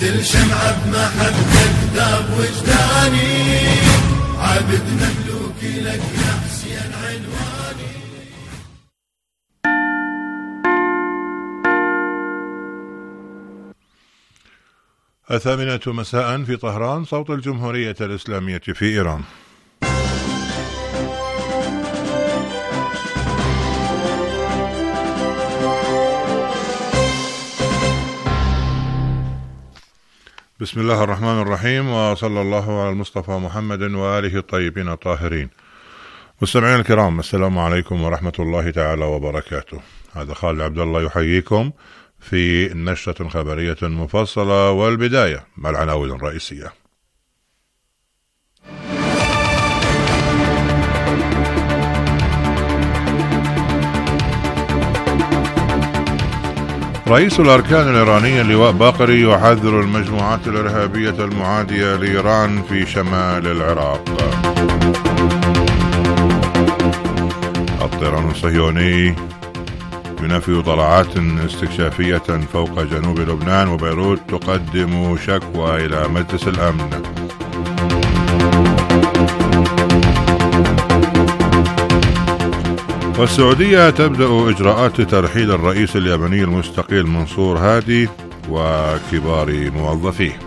كل شمعة بمحبتك ذاب وجداني، عبد مملوكي لك يا حسين عنواني. الثامنة مساء في طهران، صوت الجمهورية الإسلامية في إيران. بسم الله الرحمن الرحيم، وصلى الله على المصطفى محمد وآله الطيبين الطاهرين. مستمعينا الكرام، السلام عليكم ورحمة الله تعالى وبركاته. هذا خالد عبد الله يحييكم في نشرة خبرية مفصلة، والبداية مع العناوين الرئيسية. رئيس الأركان الإيرانية اللواء باقري يحذر المجموعات الإرهابية المعادية لإيران في شمال العراق. الطيران الصهيوني ينفي طلعات استكشافية فوق جنوب لبنان، وبيروت تقدم شكوى إلى مجلس الأمن. والسعودية تبدأ إجراءات ترحيل الرئيس اليمني المستقيل منصور هادي وكبار موظفيه.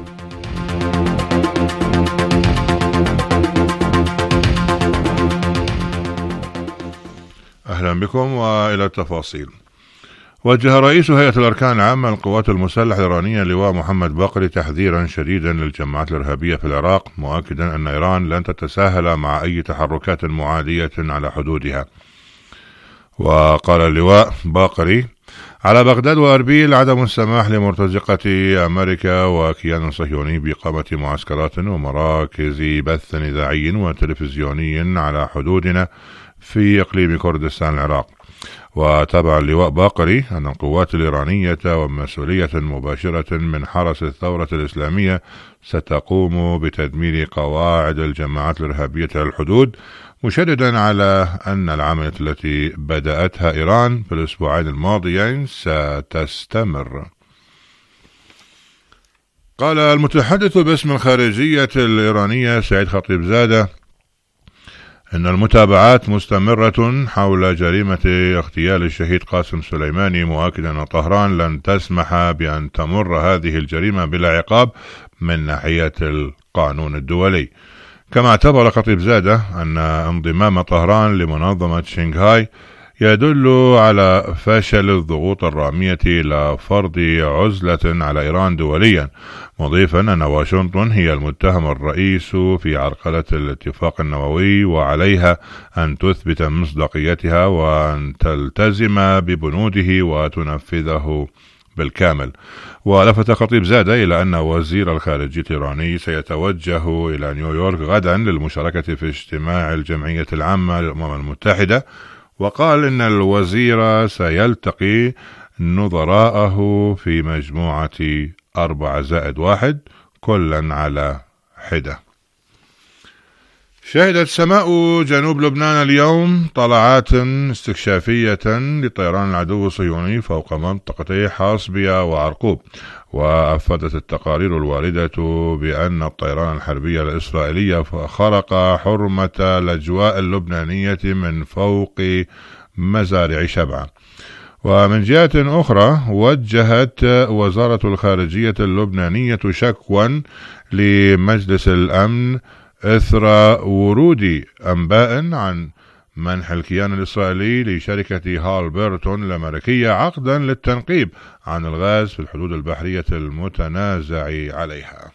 أهلا بكم وإلى التفاصيل. وجه رئيس هيئة الأركان العامة للقوات المسلحة الإيرانية اللواء محمد باقري تحذيرا شديدا للجماعات الإرهابية في العراق، مؤكدا أن إيران لن تتساهل مع أي تحركات معادية على حدودها. وقال اللواء باقري: على بغداد وأربيل عدم السماح لمرتزقة أمريكا وكيان صهيوني بإقامة معسكرات ومراكز بث إذاعي وتلفزيوني على حدودنا في إقليم كردستان العراق. وتابع اللواء باقري أن القوات الإيرانية ومسؤولية مباشرة من حرس الثورة الإسلامية ستقوم بتدمير قواعد الجماعات الإرهابية على الحدود، مشددا على أن العملية التي بدأتها إيران في الأسبوعين الماضيين ستستمر. قال المتحدث باسم الخارجية الإيرانية سعيد خطيبزادة إن المتابعات مستمرة حول جريمة اغتيال الشهيد قاسم سليماني، مؤكدا أن طهران لن تسمح بأن تمر هذه الجريمة بلا عقاب من ناحية القانون الدولي. كما اعتبر خطيبزادة أن انضمام طهران لمنظمة شنغهاي يدل على فشل الضغوط الرامية إلى فرض عزلة على إيران دوليا، مضيفا أن واشنطن هي المتهم الرئيس في عرقلة الاتفاق النووي، وعليها أن تثبت مصداقيتها وأن تلتزم ببنوده وتنفذه بالكامل. ولفت خطيبزادة إلى أن وزير الخارجية الإيراني سيتوجه إلى نيويورك غدا للمشاركة في اجتماع الجمعية العامة للأمم المتحدة، وقال إن الوزير سيلتقي نظراءه في مجموعة 4+1 كلا على حدة. شهدت سماء جنوب لبنان اليوم طلعات استكشافية لطيران العدو الصهيوني فوق منطقتي حاصبية وعرقوب. وأفادت التقارير الواردة بأن الطيران الحربي الإسرائيلي خرق حرمة الأجواء اللبنانية من فوق مزارع شبعة. ومن جهة أخرى وجهت وزارة الخارجية اللبنانية شكوى لمجلس الأمن إثر ورود أنباء عن منح الكيان الإسرائيلي لشركة هالبرتون الأمريكية عقدا للتنقيب عن الغاز في الحدود البحرية المتنازع عليها.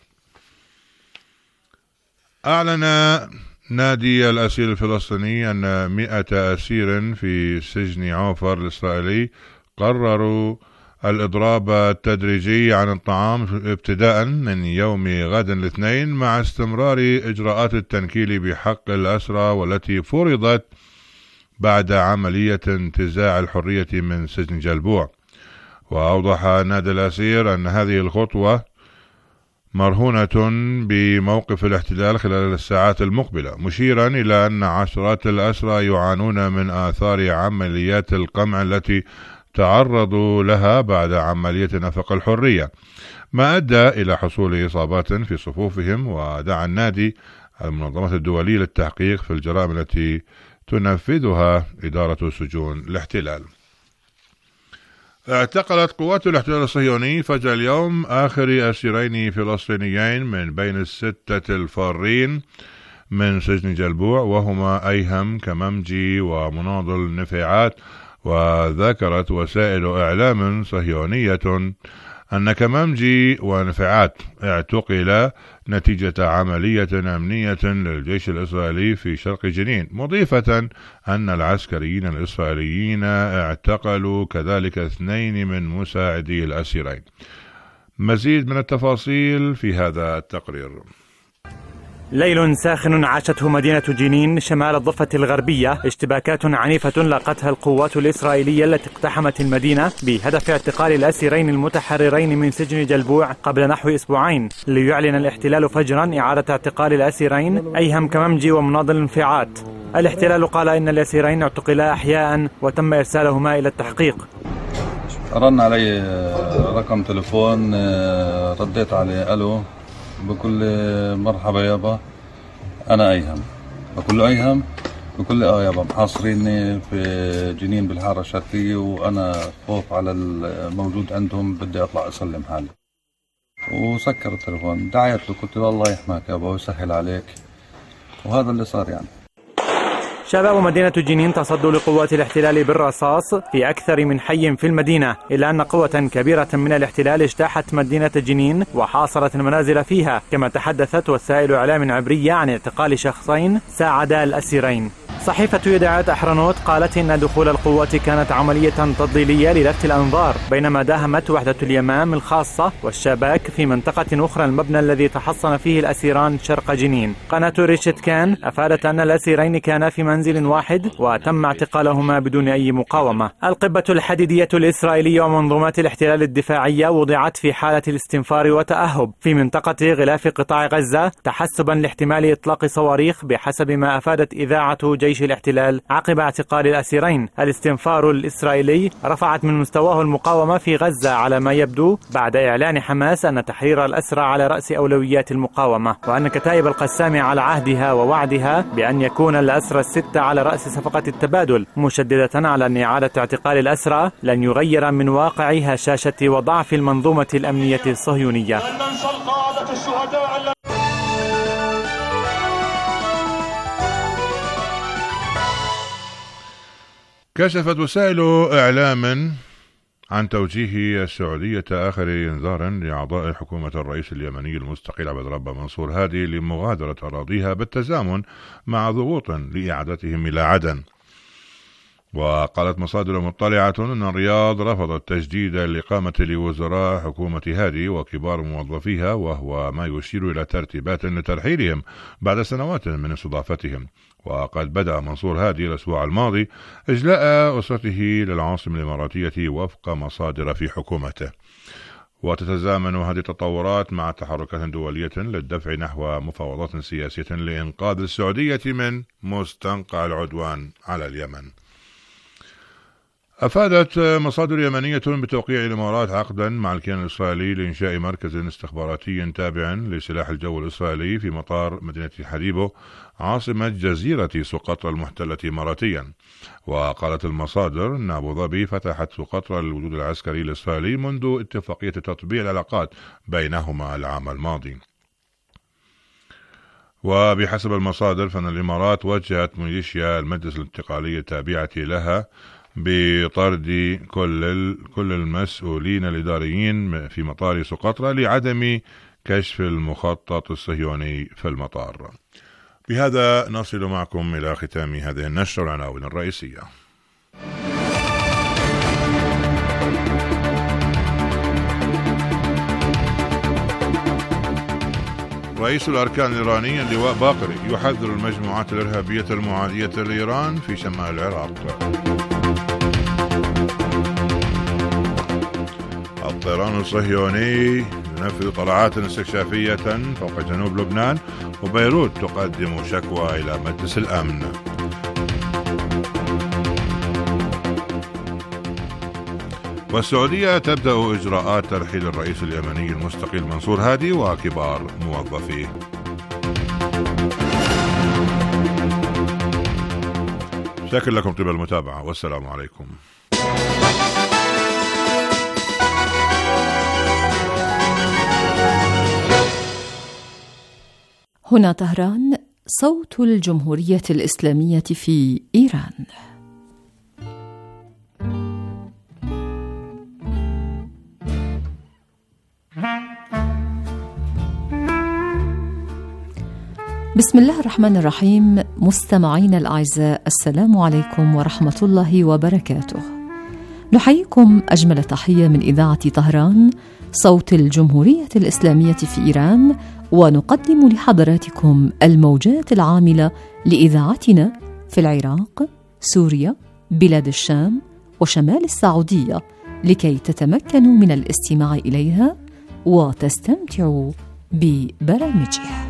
أعلن نادي الأسير الفلسطيني أن 100 أسير في سجن عوفر الإسرائيلي قرروا الإضراب التدريجي عن الطعام ابتداء من يوم غد الاثنين، مع استمرار إجراءات التنكيل بحق الأسرى والتي فرضت بعد عملية انتزاع الحرية من سجن جلبوع. وأوضح نادي الأسير أن هذه الخطوة مرهونة بموقف الاحتلال خلال الساعات المقبلة، مشيرا إلى أن عشرات الأسرى يعانون من آثار عمليات القمع التي تعرضوا لها بعد عملية نفق الحرية، ما أدى إلى حصول إصابات في صفوفهم. ودعا النادي المنظمات الدولية للتحقيق في الجرائم التي تنفذها إدارة سجون الاحتلال. اعتقلت قوات الاحتلال الصهيوني فجر اليوم آخر أسيرين فلسطينيين من بين الستة الفارين من سجن جلبوع، وهما أيهم كممجي ومناضل نفيعات. وذكرت وسائل إعلام صهيونية أن كممجي ونفيعات اعتقل نتيجة عملية أمنية للجيش الإسرائيلي في شرق جنين، مضيفة أن العسكريين الإسرائيليين اعتقلوا كذلك 2 من مساعدي الأسيرين. مزيد من التفاصيل في هذا التقرير. ليل ساخن عاشته مدينة جنين شمال الضفة الغربية، اشتباكات عنيفة لاقتها القوات الإسرائيلية التي اقتحمت المدينة بهدف اعتقال الأسيرين المتحررين من سجن جلبوع قبل نحو أسبوعين، ليعلن الاحتلال فجرا إعادة اعتقال الأسيرين أيهم كممجي ومناضل انفعات. الاحتلال قال إن الأسيرين اعتقلا أحياء وتم إرسالهما إلى التحقيق. رن علي رقم تليفون، رديت عليه ألو، بكل مرحبا يابا أنا أيهم. بقول له أيهم، بكل يابا محاصريني في جنين بالحارة الشرقية وأنا خوف على الموجود عندهم، بدي أطلع أسلم حالي. وسكر التليفون. دعيت له قلت له الله يحماك يابا ويسهل عليك، وهذا اللي صار يعني. شباب مدينة جنين تصدوا لقوات الاحتلال بالرصاص في أكثر من حي في المدينة، إلا أن قوة كبيرة من الاحتلال اجتاحت مدينة جنين وحاصرت المنازل فيها، كما تحدثت وسائل إعلام عبرية عن اعتقال شخصين ساعدا الأسيرين. صحيفة يدعات أحرنوت قالت إن دخول القوات كانت عملية تضليلية للفت الأنظار، بينما داهمت وحدة اليمام الخاصة والشباك في منطقة أخرى المبنى الذي تحصن فيه الأسيران شرق جنين. قناة ريشت كان أفادت أن الأسيرين كانا في منزل واحد وتم اعتقالهما بدون أي مقاومة. القبة الحديدية الإسرائيلية ومنظومات الاحتلال الدفاعية وضعت في حالة الاستنفار وتأهب في منطقة غلاف قطاع غزة تحسبا لاحتمال إطلاق صواريخ، بحسب ما أفادت إذاعة جيش الاحتلال عقب اعتقال الأسيرين. الاستنفار الإسرائيلي رفعت من مستواه المقاومة في غزة على ما يبدو بعد إعلان حماس أن تحرير الأسرى على رأس أولويات المقاومة، وأن كتائب القسام على عهدها ووعدها بأن يكون الأسرى 6 على رأس صفقة التبادل، مشددة على أن إعادة اعتقال الأسرى لن يغير من واقع هشاشة وضعف المنظومة الأمنية الصهيونية. كشفت وسائل إعلام عن توجيه السعودية آخر إنذار لأعضاء حكومة الرئيس اليمني المستقيل عبد الرب منصور هادي لمغادرة أراضيها بالتزامن مع ضغوط لإعادتهم إلى عدن. وقالت مصادر مطلعة أن الرياض رفضت تجديد الإقامة لوزراء حكومة هادي وكبار موظفيها، وهو ما يشير إلى ترتيبات لترحيلهم بعد سنوات من استضافتهم. وقد بدأ منصور هادي الأسبوع الماضي إجلاء أسرته للعاصمة الإماراتية وفق مصادر في حكومته. وتتزامن هذه التطورات مع تحركات دولية للدفع نحو مفاوضات سياسية لإنقاذ السعودية من مستنقع العدوان على اليمن. أفادت مصادر يمنية بتوقيع الإمارات عقدا مع الكيان الإسرائيلي لإنشاء مركز استخباراتي تابع لسلاح الجو الإسرائيلي في مطار مدينة حليبو عاصمة جزيرة سقطرى المحتلة إماراتيا. وقالت المصادر أن أبو ظبي فتحت سقطرى للوجود العسكري الإسرائيلي منذ اتفاقية تطبيع العلاقات بينهما العام الماضي. وبحسب المصادر فإن الإمارات وجهت ميليشيا المجلس الانتقالي التابعة لها بطرد كل المسؤولين الإداريين في مطار سقطرى لعدم كشف المخطط الصهيوني في المطار. بهذا نصل معكم إلى ختام هذه النشرة والعناوين الرئيسية. رئيس الأركان الإيراني اللواء باقري يحذر المجموعات الإرهابية المعادية لإيران في شمال العراق. الطيران الصهيوني ينفذ طلعات استكشافية فوق جنوب لبنان، وبيروت تقدم شكوى إلى مجلس الأمن. والسعودية تبدأ إجراءات ترحيل الرئيس اليمني المستقيل منصور هادي وكبار موظفيه. شكرا لكم طيب المتابعة والسلام عليكم. هنا طهران، صوت الجمهورية الإسلامية في إيران. بسم الله الرحمن الرحيم. مستمعين الأعزاء، السلام عليكم ورحمة الله وبركاته. نحييكم أجمل تحية من إذاعة طهران، صوت الجمهورية الإسلامية في إيران، ونقدم لحضراتكم الموجات العاملة لإذاعتنا في العراق، سوريا، بلاد الشام وشمال السعودية، لكي تتمكنوا من الاستماع إليها وتستمتعوا ببرامجها.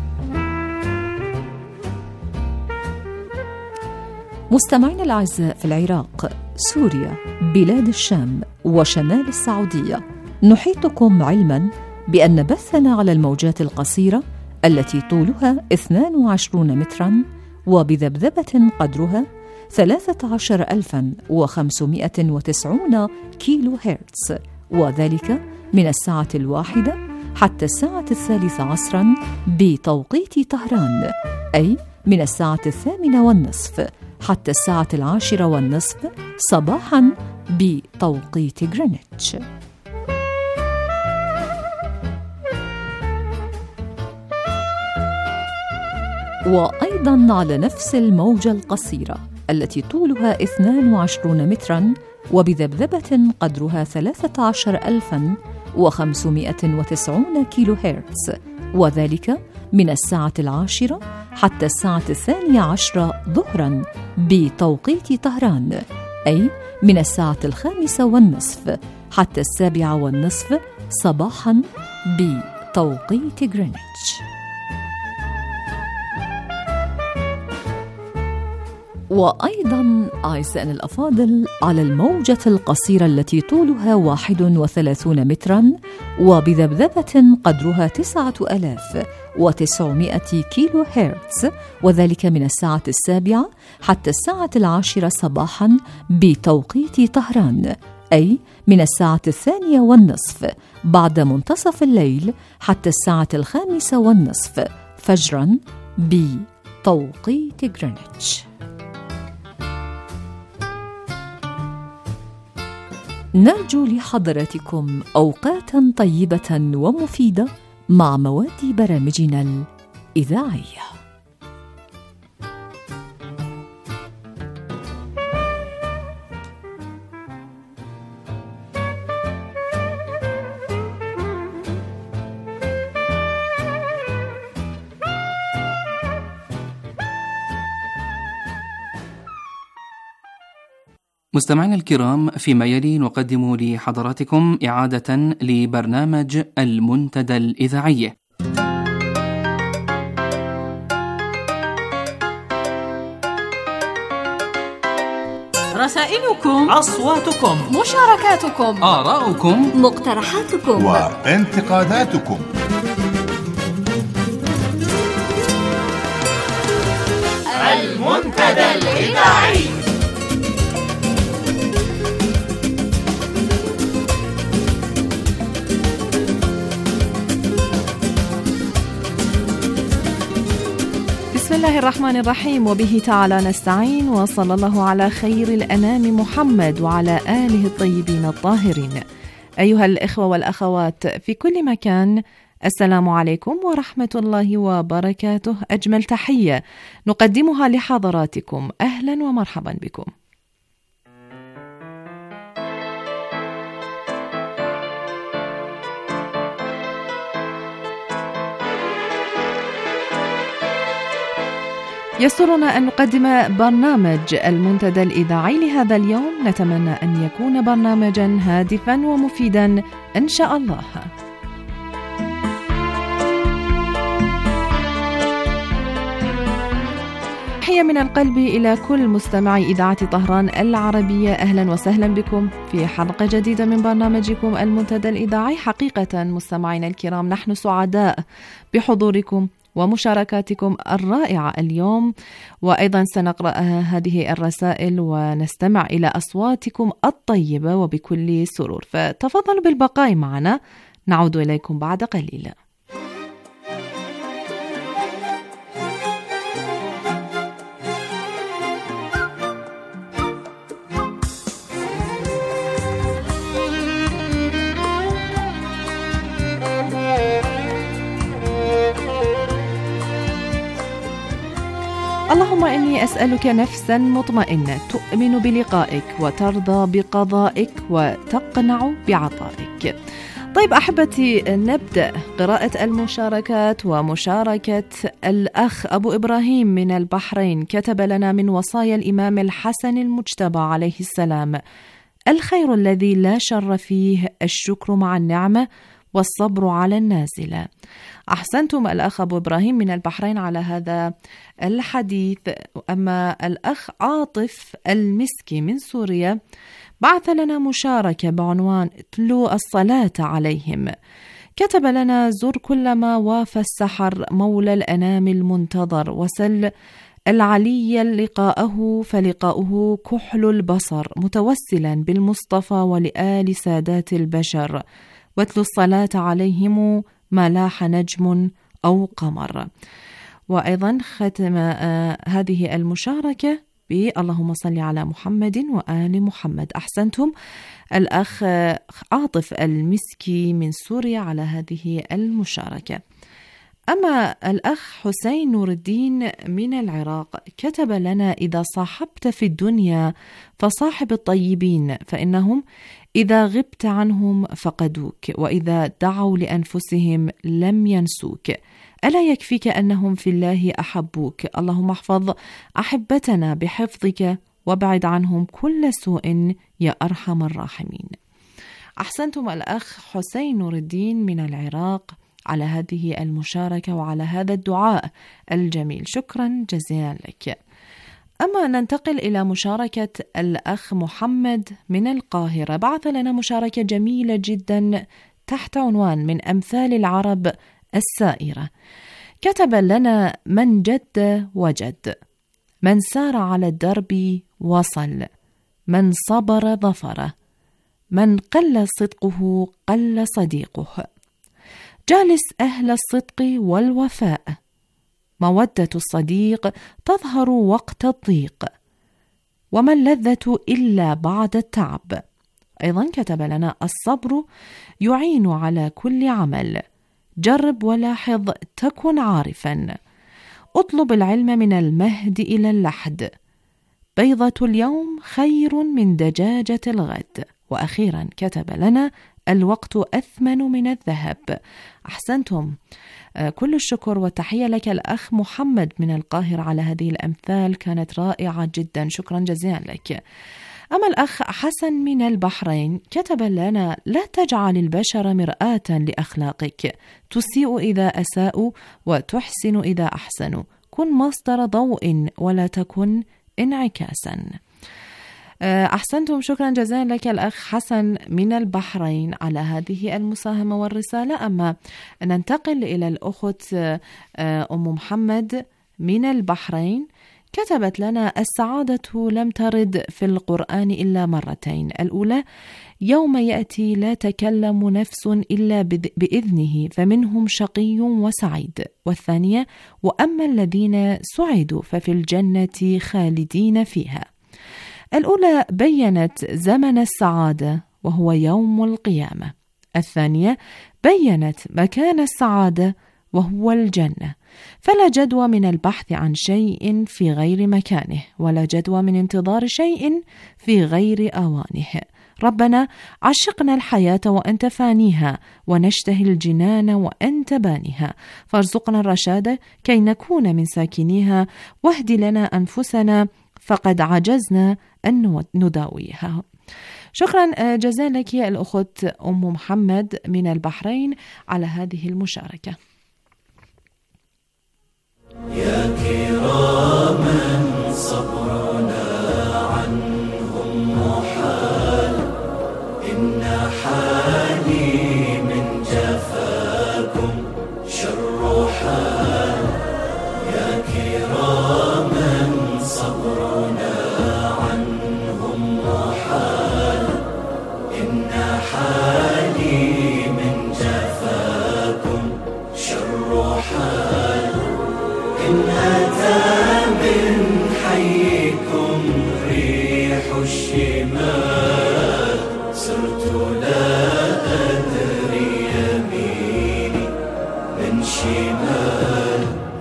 مستمعين الأعزاء، في العراق، سوريا، بلاد الشام وشمال السعودية، نحيطكم علما بأن بثنا على الموجات القصيرة التي طولها 22 مترا وبذبذبة قدرها 13590 كيلو هرتز، وذلك من الساعة 1 حتى الساعة 13 عصرا بتوقيت طهران، أي من الساعة 8:30 حتى الساعة 10:30 صباحا بتوقيت غرينتش. وأيضا على نفس الموجة القصيرة التي طولها 22 مترا وبذبذبة قدرها 13590 كيلو هرتز، وذلك من الساعة 10 حتى الساعة 12 ظهرا بتوقيت طهران، أي من الساعة 5:30 حتى 7:30 صباحا بتوقيت غرينتش. وأيضا أعزائنا الأفاضل، على الموجة القصيرة التي طولها 31 مترا وبذبذبة قدرها 9900 كيلو هرتز، وذلك من الساعة 7 حتى الساعة 10 صباحا بتوقيت طهران، أي من الساعة 2:30 بعد منتصف الليل حتى الساعة 5:30 فجرا بتوقيت غرينتش. نرجو لحضراتكم أوقاتا طيبة ومفيدة مع مواد برامجنا الإذاعية. مستمعينا الكرام، فيما يلي نقدم لحضراتكم إعادة لبرنامج المنتدى الإذاعي. رسائلكم، أصواتكم، مشاركاتكم، آراؤكم، مقترحاتكم وانتقاداتكم. المنتدى الإذاعي. بسم الله الرحمن الرحيم، وبه تعالى نستعين، وصلى الله على خير الأنام محمد وعلى آله الطيبين الطاهرين. أيها الإخوة والأخوات في كل مكان، السلام عليكم ورحمة الله وبركاته. أجمل تحية نقدمها لحضراتكم، أهلا ومرحبا بكم. يسرنا أن نقدم برنامج المنتدى الإذاعي لهذا اليوم. نتمنى أن يكون برنامجا هادفا ومفيدا إن شاء الله. تحية من القلب إلى كل مستمعي إذاعة طهران العربية. أهلا وسهلا بكم في حلقة جديدة من برنامجكم المنتدى الإذاعي. حقيقة مستمعينا الكرام، نحن سعداء بحضوركم ومشاركاتكم الرائعة اليوم، وأيضا سنقرأ هذه الرسائل ونستمع إلى أصواتكم الطيبة وبكل سرور، فتفضلوا بالبقاء معنا، نعود إليكم بعد قليل. اللهم إني أسألك نفسا مطمئنة تؤمن بلقائك وترضى بقضائك وتقنع بعطائك. طيب أحبتي، نبدأ قراءة المشاركات ومشاركة الأخ أبو إبراهيم من البحرين. كتب لنا: من وصايا الإمام الحسن المجتبى عليه السلام: الخير الذي لا شر فيه الشكر مع النعمة والصبر على النازلة. أحسنتم الأخ أبو إبراهيم من البحرين على هذا الحديث. أما الأخ عاطف المسكي من سوريا بعث لنا مشاركة بعنوان تلو الصلاة عليهم. كتب لنا: زر كل ما وافى السحر مولى الأنام المنتظر، وسل العلي لقاءه فلقاؤه كحل البصر، متوسلا بالمصطفى ولآل سادات البشر، واتلو الصلاة عليهم ما لاح نجم أو قمر. وأيضا ختم هذه المشاركة اللهم صل على محمد وآل محمد. أحسنتم الأخ عاطف المسكي من سوريا على هذه المشاركة. أما الأخ حسين نور الدين من العراق كتب لنا: إذا صاحبت في الدنيا فصاحب الطيبين، فإنهم إذا غبت عنهم فقدوك، وإذا دعوا لأنفسهم لم ينسوك. ألا يكفيك أنهم في الله أحبوك؟ اللهم احفظ أحبتنا بحفظك وابعد عنهم كل سوء يا أرحم الراحمين. أحسنتم الأخ حسين نور الدين من العراق على هذه المشاركة وعلى هذا الدعاء الجميل، شكرا جزيلا لك. أما ننتقل إلى مشاركة الأخ محمد من القاهرة. بعث لنا مشاركة جميلة جدا تحت عنوان: من أمثال العرب السائرة. كتب لنا: من جد وجد، من سار على الدرب وصل، من صبر ظفر، من قل صدقه قل صديقه، جالس أهل الصدق والوفاء، مودة الصديق تظهر وقت الضيق، وما اللذة إلا بعد التعب. أيضا كتب لنا: الصبر يعين على كل عمل، جرب ولاحظ تكن عارفا، اطلب العلم من المهد إلى اللحد، بيضة اليوم خير من دجاجة الغد. وأخيرا كتب لنا: الوقت أثمن من الذهب. أحسنتم، كل الشكر والتحية لك الأخ محمد من القاهرة على هذه الأمثال، كانت رائعة جدا، شكرا جزيلا لك. أما الأخ حسن من البحرين كتب لنا: لا تجعل البشر مرآة لأخلاقك، تسيء إذا أساءوا وتحسن إذا أحسنوا، كن مصدر ضوء ولا تكن انعكاسا. أحسنتم، شكرا جزيلا لك الأخ حسن من البحرين على هذه المساهمة والرسالة. أما ننتقل إلى الأخت أم محمد من البحرين. كتبت لنا: السعادة لم ترد في القرآن إلا مرتين، الأولى يوم يأتي لا تكلم نفس إلا بإذنه فمنهم شقي وسعيد، والثانية وأما الذين سعدوا ففي الجنة خالدين فيها. الأولى بيّنت زمن السعادة وهو يوم القيامة، الثانية بيّنت مكان السعادة وهو الجنة، فلا جدوى من البحث عن شيء في غير مكانه، ولا جدوى من انتظار شيء في غير أوانه. ربنا عشقنا الحياة وأنت فانيها، ونشتهي الجنان وأنت بانيها، فارزقنا الرشاد كي نكون من ساكنيها، واهد لنا أنفسنا فقد عجزنا أن نداويها. شكرا جزيلا لك يا الأخت أم محمد من البحرين على هذه المشاركة. يا كراما صبرنا عنهم محال إن حالي من جفاكم شر حال يا كراما صبرنا عنهم محال إن حالي من جفاكم شر حال إن أتى من حيكم ريح الشمال صرت لا أدري يميني من شمال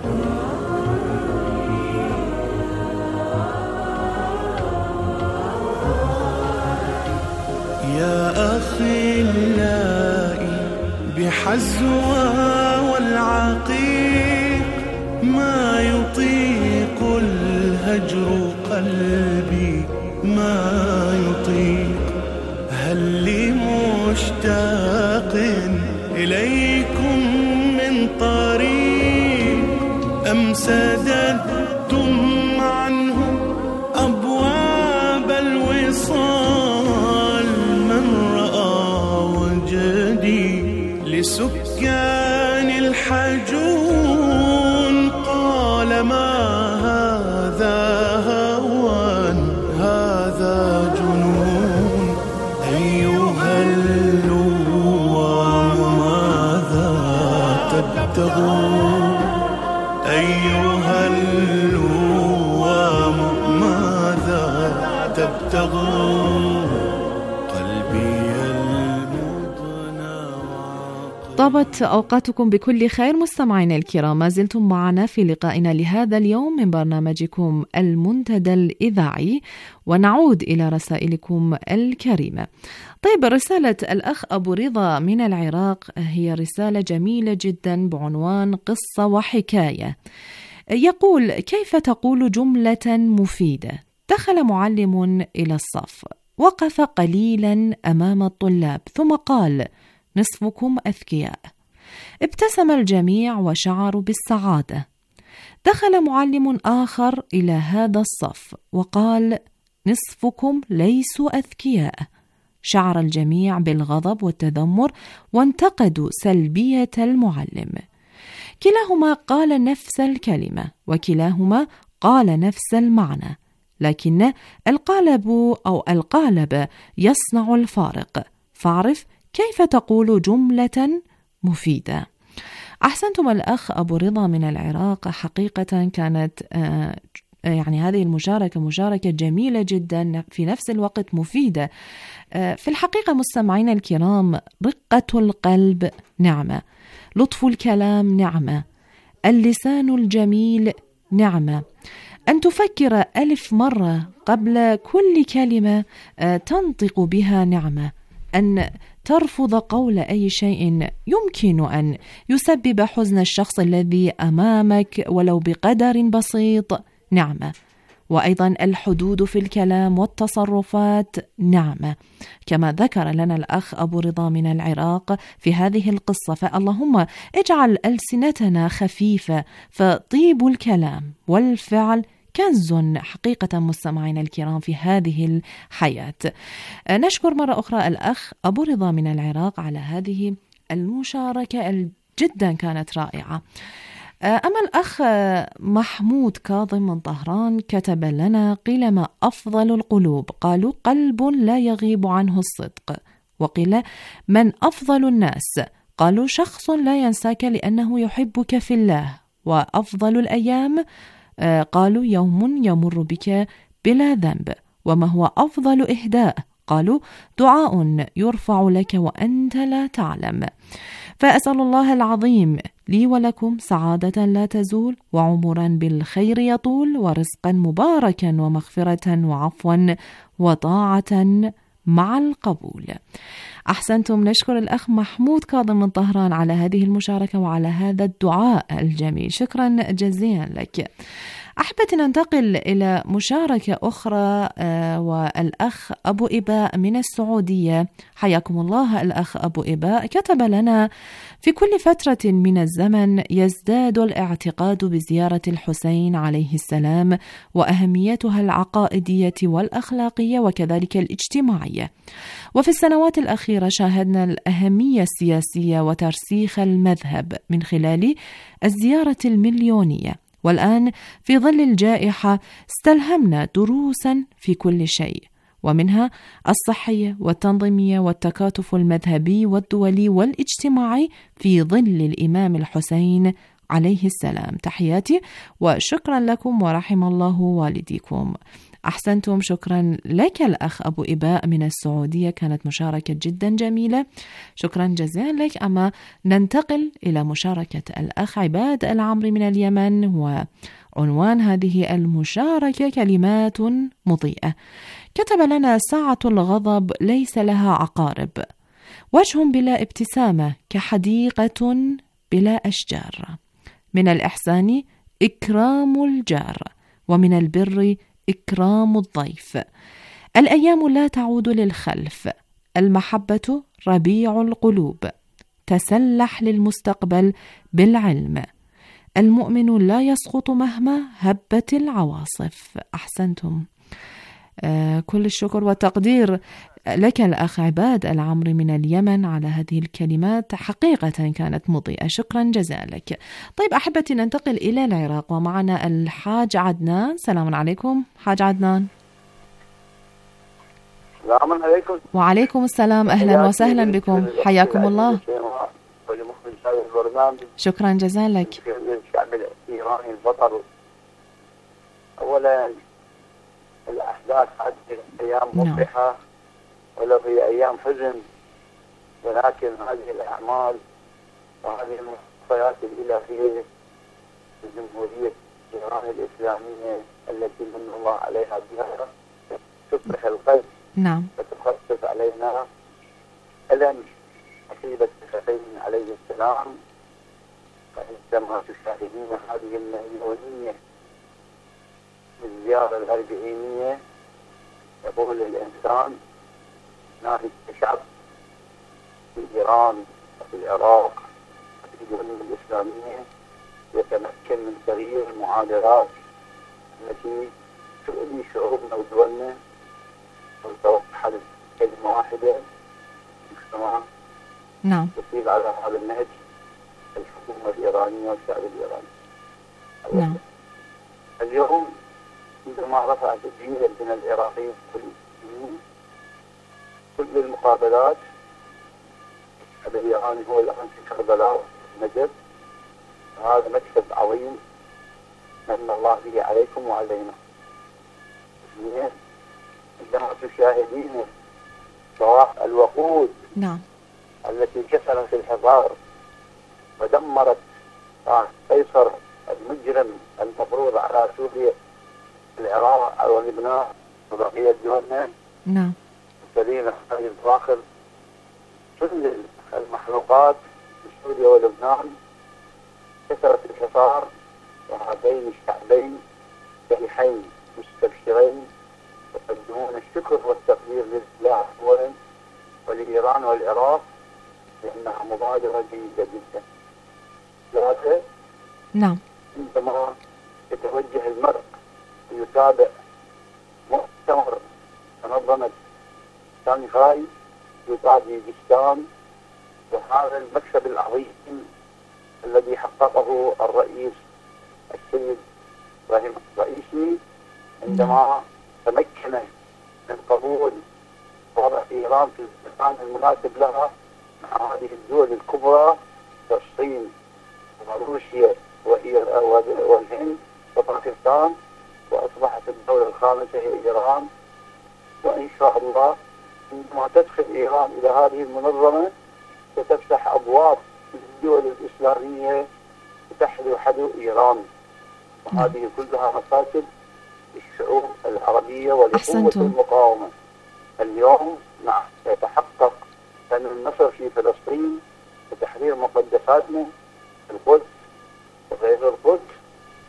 يا أخلائي بحزوى والعقيق ما يطيق الهجر قلبي ما يطيق هل لي مشتاق إليكم من طريق أم سددتم عنه أبواب الوصال من رأى وجدي لسكان الحجون قال ما هذا هوان هذا جنون أيها اللوام ماذا تبتغون أيها اللوام ماذا تبتغون طابت أوقاتكم بكل خير مستمعينا الكرام، ما زلتم معنا في لقائنا لهذا اليوم من برنامجكم المنتدى الإذاعي، ونعود إلى رسائلكم الكريمة. طيب، رسالة الأخ أبو رضا من العراق هي رسالة جميلة جدا بعنوان قصة وحكاية. يقول: كيف تقول جملة مفيدة؟ دخل معلم إلى الصف، وقف قليلا أمام الطلاب ثم قال: نصفكم أذكياء. ابتسم الجميع وشعروا بالسعادة. دخل معلم آخر إلى هذا الصف وقال: نصفكم ليسوا أذكياء. شعر الجميع بالغضب والتذمر وانتقدوا سلبية المعلم. كلاهما قال نفس الكلمة وكلاهما قال نفس المعنى، لكن القالب يصنع الفارق، فاعرف كيف تقول جملة مفيدة. أحسنتم الأخ أبو رضا من العراق، حقيقة كانت يعني هذه المشاركة مشاركة جميلة جدا، في نفس الوقت مفيدة. في الحقيقة مستمعين الكرام، رقة القلب نعمة، لطف الكلام نعمة، اللسان الجميل نعمة، أن تفكر 1000 مرة قبل كل كلمة تنطق بها نعمة، أن ترفض قول أي شيء يمكن أن يسبب حزن الشخص الذي أمامك ولو بقدر بسيط نعمة، وأيضا الحدود في الكلام والتصرفات نعمة، كما ذكر لنا الأخ أبو رضا من العراق في هذه القصة. فاللهم اجعل ألسنتنا خفيفة، فطيب الكلام والفعل كنز حقيقة مستمعين الكرام في هذه الحياة. نشكر مرة أخرى الأخ أبو رضا من العراق على هذه المشاركة جدا كانت رائعة. أما الأخ محمود كاظم من طهران كتب لنا: قيل ما أفضل القلوب؟ قالوا: قلب لا يغيب عنه الصدق. وقيل: من أفضل الناس؟ قالوا: شخص لا ينساك لأنه يحبك في الله. وأفضل الأيام؟ قالوا: يوم يمر بك بلا ذنب. وما هو أفضل إهداء؟ قالوا: دعاء يرفع لك وأنت لا تعلم. فأسأل الله العظيم لي ولكم سعادة لا تزول، وعمرا بالخير يطول، ورزقا مباركا، ومغفرة وعفوا وطاعة مع القبول. أحسنتم. نشكر الأخ محمود كاظم من طهران على هذه المشاركة وعلى هذا الدعاء الجميل، شكرا جزيلا لك. أحبت ننتقل إلى مشاركة أخرى والأخ أبو إباء من السعودية. حياكم الله الأخ أبو إباء. كتب لنا: في كل فترة من الزمن يزداد الاعتقاد بزيارة الحسين عليه السلام وأهميتها العقائدية والأخلاقية وكذلك الاجتماعية، وفي السنوات الأخيرة شاهدنا الأهمية السياسية وترسيخ المذهب من خلال الزيارة المليونية، والآن في ظل الجائحة استلهمنا دروسا في كل شيء، ومنها الصحية والتنظيمية والتكاتف المذهبي والدولي والاجتماعي في ظل الإمام الحسين عليه السلام. تحياتي وشكرا لكم ورحم الله والديكم. أحسنتم، شكرا لك الأخ أبو إباء من السعودية، كانت مشاركة جدا جميلة، شكرا جزيلا لك. أما ننتقل إلى مشاركة الأخ عباد العمري من اليمن، وعنوان هذه المشاركة كلمات مضيئة. كتب لنا: ساعة الغضب ليس لها عقارب، وجه بلا ابتسامة كحديقة بلا أشجار، من الإحسان إكرام الجار، ومن البر إكرام الضيف. الأيام لا تعود للخلف، المحبة ربيع القلوب، تسلح للمستقبل بالعلم، المؤمن لا يسقط مهما هبت العواصف. أحسنتم، كل الشكر والتقدير لك الأخ عباد العمري من اليمن على هذه الكلمات، حقيقة كانت مضيئة، شكرا جزيلا لك. طيب أحبتي ننتقل إلى العراق ومعنا الحاج عدنان. سلام عليكم حاج عدنان. السلام عليكم. وعليكم السلام، أهلا وسهلا بكم، حياكم الله. شكرا جزيلا لك. الشعب الإيراني البطل، أولا الأحداث هذه الأيام مفرحة ولو هي أيام حزن، ولكن هذه الأعمال وهذه المعطيات الإلهية لجمهورية إيران الإسلامية التي من الله عليها بها تفرح القلب. نعم. وتخفف علينا ألم مصيبة الحسين عليه السلام. فعندما تشاهدين هذه المليونية الزيارة الأربعينية يقول الإنسان هناك شعب في إيران وفي العراق وفي الدول الإسلامية يتمكن من تغيير المعادلات التي تؤذي شعوبنا ودولنا، وتوضح كلمة واحدة مجتمع نعم تسير على هذا النهج الحكومة الإيرانية والشعب الإيراني. نعم. اليوم عندما رفعت الجيش من العراقيين كل المقابلات، الإيراني هو الآن في كربلاء نجد، هذا مكسب عظيم من الله به عليكم وعلينا. عندما تشاهدين صواح الوقود نعم التي كسرت الحصار ودمرت قيصر المجرم المفروض على سوريا العراق ولبنان وبقية دولنا، نعم سبيل هذه الفاخر كل المخلوقات في سوريا ولبنان كسرت الحصار، وهذين الشعبين فرحين مستبشرين يقدمون الشكر والتقدير لله اولا ولإيران والعراق لأنها مبادرة جيدة جدا. ثلاثة، نعم عندما يتوجه المرء ويتابع مؤتمر منظمة شانغهاي في طاجيكستان، وهذا المكسب العظيم الذي حققه الرئيس السيد إبراهيم الرئيسي عندما تمكن من قبول وضع إيران في المكان المناسب لها مع هذه الدول الكبرى كالصين وروسيا والهند وباكستان، وأصبحت الدولة الخامسة هي إيران. وإن شاء الله عندما تدخل إيران إلى هذه المنظمة ستفتح أبواب للدول الإسلامية تحذو حذو إيران، وهذه كلها مقاصد الشعوب العربية ولقوة المقاومة. اليوم نعم يتحقق أن النصر في فلسطين وتحرير مقدساتنا القدس وغير القدس،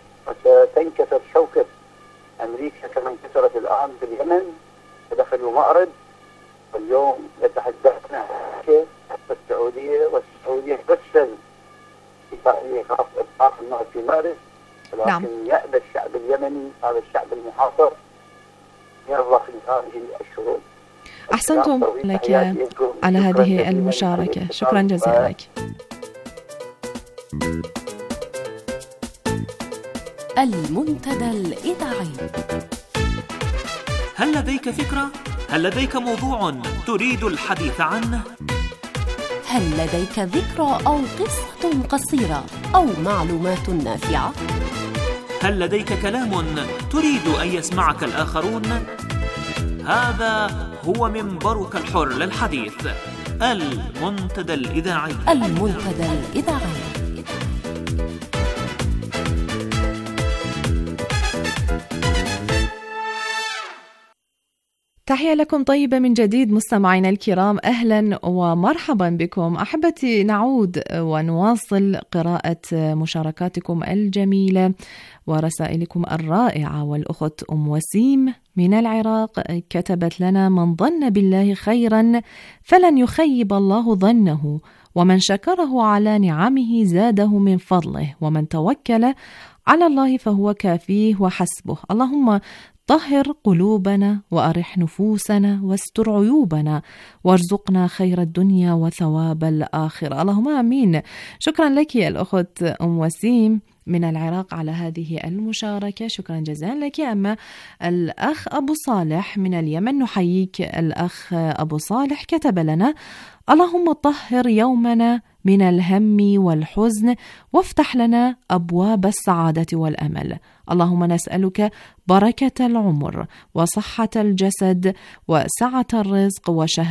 تنكسر شوكة أمريكا كما انكسرت الآن باليمن، فدخلوا مأرب. واليوم يتحدثنا السعودية، والسعودية تفشل في إيقاف إطلاق النار في مارس، ولكن يأبى الشعب اليمني، هذا الشعب المحاصر، يرضى في هذه الشروط. أحسنتم لك على هذه المشاركة، شكرا جزيلا لك. المنتدى الإذاعي. هل لديك فكرة؟ هل لديك موضوع تريد الحديث عنه؟ هل لديك ذكرى أو قصة قصيرة أو معلومات نافعة؟ هل لديك كلام تريد أن يسمعك الآخرون؟ هذا هو منبرك الحر للحديث، المنتدى الإذاعي. المنتدى الإذاعي. تحية لكم طيبة من جديد مستمعينا الكرام، أهلا ومرحبا بكم. أحبتي، نعود ونواصل قراءة مشاركاتكم الجميلة ورسائلكم الرائعة. والأخت أم وسيم من العراق كتبت لنا: من ظن بالله خيرا فلن يخيب الله ظنه، ومن شكره على نعمه زاده من فضله، ومن توكل على الله فهو كافيه وحسبه. اللهم طهر قلوبنا وأرح نفوسنا واستر عيوبنا وارزقنا خير الدنيا وثواب الآخرة، اللهم آمين. شكرا لك يا الأخت أم وسيم من العراق على هذه المشاركة، شكرا جزيلا لك. أما الأخ أبو صالح من اليمن، نحييك الأخ أبو صالح، كتب لنا: اللهم طهر يومنا من الهم والحزن وافتح لنا أبواب السعادة والأمل. اللهم نسألك بركة العمر وصحة الجسد وسعة الرزق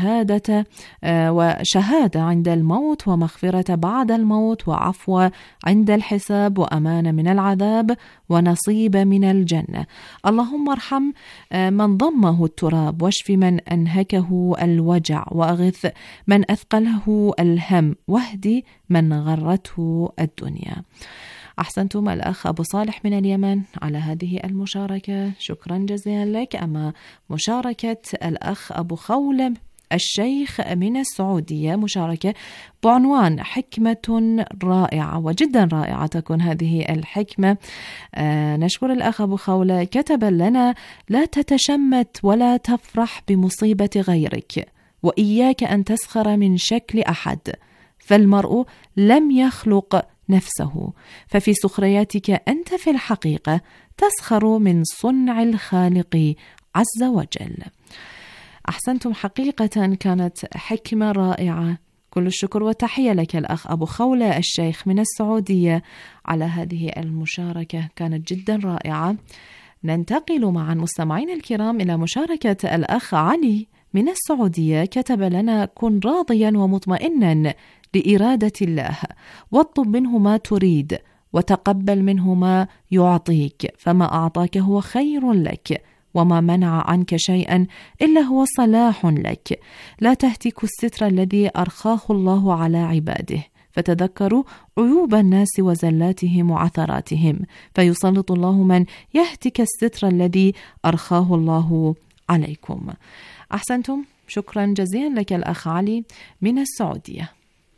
وشهادة عند الموت ومغفرة بعد الموت وعفو عند الحساب وأمان من العذاب ونصيب من الجنة. اللهم ارحم من ضمه التراب واشف من أنهكه الوجع وأغث من أثقله الهم واهدي من غرته الدنيا. أحسنتم الأخ أبو صالح من اليمن على هذه المشاركة، شكرا جزيلا لك. أما مشاركة الأخ أبو خولم الشيخ من السعودية، مشاركة بعنوان حكمة رائعة، وجدا رائعة تكون هذه الحكمة. نشكر الأخ أبو خولة، كتب لنا: لا تتشمت ولا تفرح بمصيبة غيرك، وإياك أن تسخر من شكل أحد، فالمرء لم يخلق نفسه، ففي سخرياتك أنت في الحقيقة تسخر من صنع الخالق عز وجل. أحسنتم، حقيقة كانت حكمة رائعة. كل الشكر والتحية لك الأخ أبو خولة الشيخ من السعودية على هذه المشاركة، كانت جدا رائعة. ننتقل مع المستمعين الكرام إلى مشاركة الأخ علي من السعودية، كتب لنا: كن راضيا ومطمئنا لإرادة الله، واطلب منه ما تريد وتقبل منه ما يعطيك، فما أعطاك هو خير لك، وما منع عنك شيئا إلا هو صلاح لك. لا تهتك الستر الذي أرخاه الله على عباده، فتذكروا عيوب الناس وزلاتهم وعثراتهم، فيسلط الله من يهتك الستر الذي أرخاه الله عليكم. أحسنتم، شكرا جزيلا لك الأخ علي من السعودية.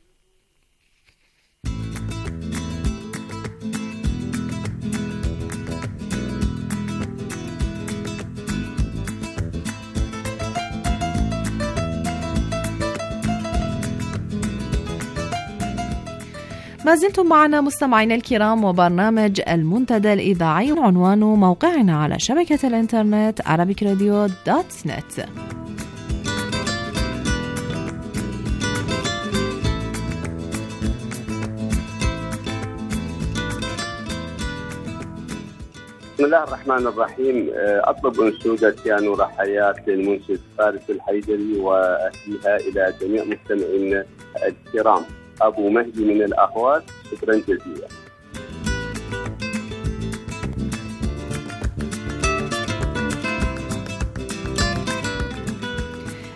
ما زلتم معنا مستمعينا الكرام وبرنامج المنتدى الإذاعي، عنوان موقعنا على شبكة الإنترنت arabicradio.net. بسم الله الرحمن الرحيم. أطلب أنشودة يا نور حياة للمنشد فارس الحيدري وأهديها إلى جميع مستمعينا الكرام. أبو مهدي من الأهواز، شكرا جزيلا.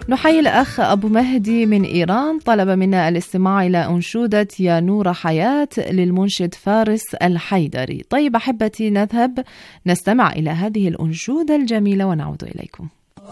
نحيي الأخ أبو مهدي من إيران، طلب منا الاستماع إلى أنشودة يا نور حياة للمنشد فارس الحيدري. طيب أحبتي، نذهب نستمع إلى هذه الأنشودة الجميلة ونعود إليكم.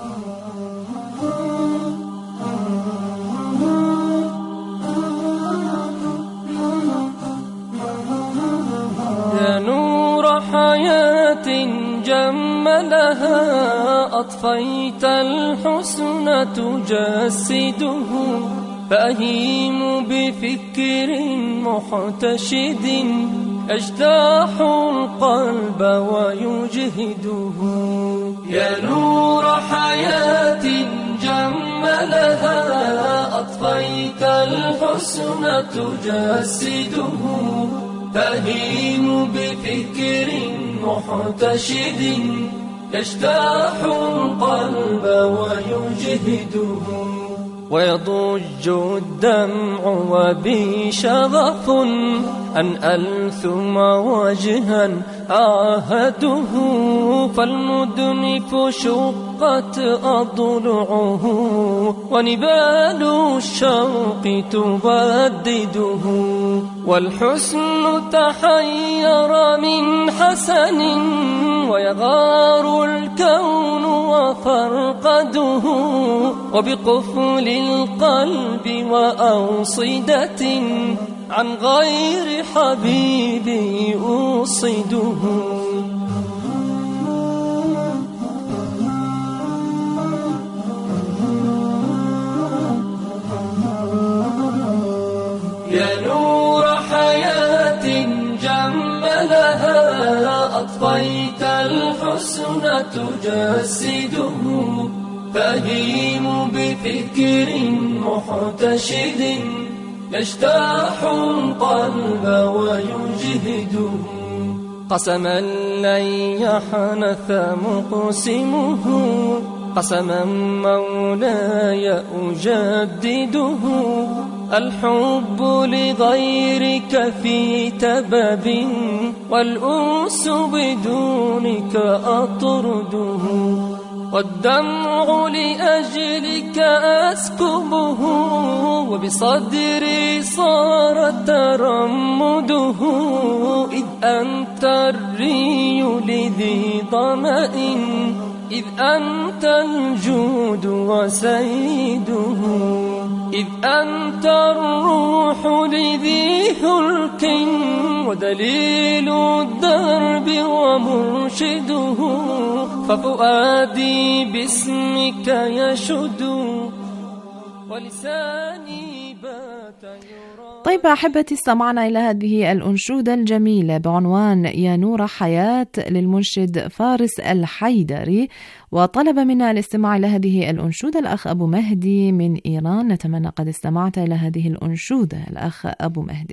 يا نور حياة جملها أطفيت الحسن تجسده، فأهيم بفكر محتشد يجتاح القلب ويجهده. يا نور حياة جملها أطفيت الحسن تجسده، فأهيم بفكر محتشد يجتاح القلب ويجهده. ويضج الدمع وبي شغف أن ألثم وجها عاهده، فالمدنف شقت أضلعه ونبال الشوق تبدده. والحسن تحير من حسن ويغار الكون وفرقده، وبقفل القلب وأوصدة عن غير حبيبي أوصده. يا نور حياة جملها أطفيت الحسن تجسده، فأهيم بفكر محتشد يجتاح القلب ويجهده. قسما لن يحنث مقسمه، قسما مولاي أجدده. الحب لغيرك في تبب، والأنس بدونك أطرده. والدمع لأجلك أسكبه، وبصدري صار ترمده. إذ أنت الري لذي ظمأ، إذ أنت الجود وسيده. إذ أنت الروح لذي هلك، ودليل الدرب ومرشده. ففؤادي باسمك يشد، ولساني بات يرى. طيب أحبتي، استمعنا إلى هذه الأنشودة الجميلة بعنوان يا نور حياة للمنشد فارس الحيدري، وطلب منا الاستماع إلى هذه الأنشودة الأخ أبو مهدي من إيران. نتمنى قد استمعت إلى هذه الأنشودة الأخ أبو مهدي.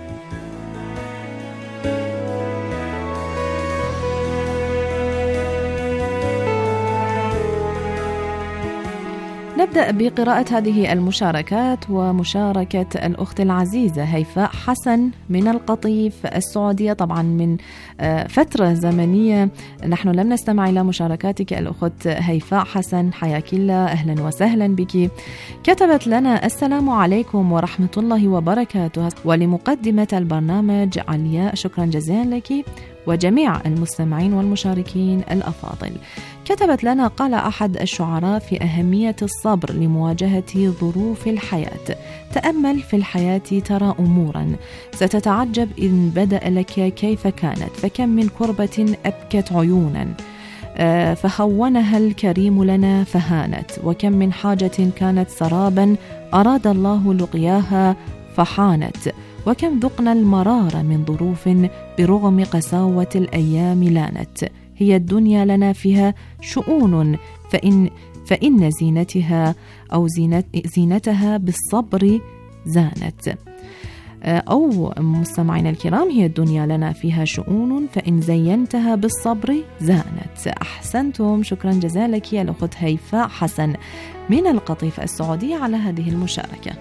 نبدأ بقراءة هذه المشاركات، ومشاركة الأخت العزيزة هيفاء حسن من القطيف السعودية. طبعا من فترة زمنية نحن لم نستمع إلى مشاركاتك الأخت هيفاء حسن، حياك الله، أهلا وسهلا بك. كتبت لنا السلام عليكم ورحمة الله وبركاته، ولمقدمة البرنامج علياء، شكرا جزيلا لك وجميع المستمعين والمشاركين الأفاضل. كتبت لنا: قال أحد الشعراء في أهمية الصبر لمواجهة ظروف الحياة: تأمل في الحياة ترى أمورا ستتعجب إن بدأ لك كيف كانت، فكم من كربة أبكت عيونا فهونها الكريم لنا فهانت، وكم من حاجة كانت سرابا أراد الله لقياها فحانت، وكم ذقنا المرار من ظروف برغم قساوة الأيام لانت. هي الدنيا لنا فيها شؤون فإن زينتها أو زينتها بالصبر زانت. أو مستمعين الكرام، هي الدنيا لنا فيها شؤون فإن زينتها بالصبر زانت. أحسنتم، شكرا جزالك يا الأخت هيفاء حسن من القطيف السعودية على هذه المشاركة.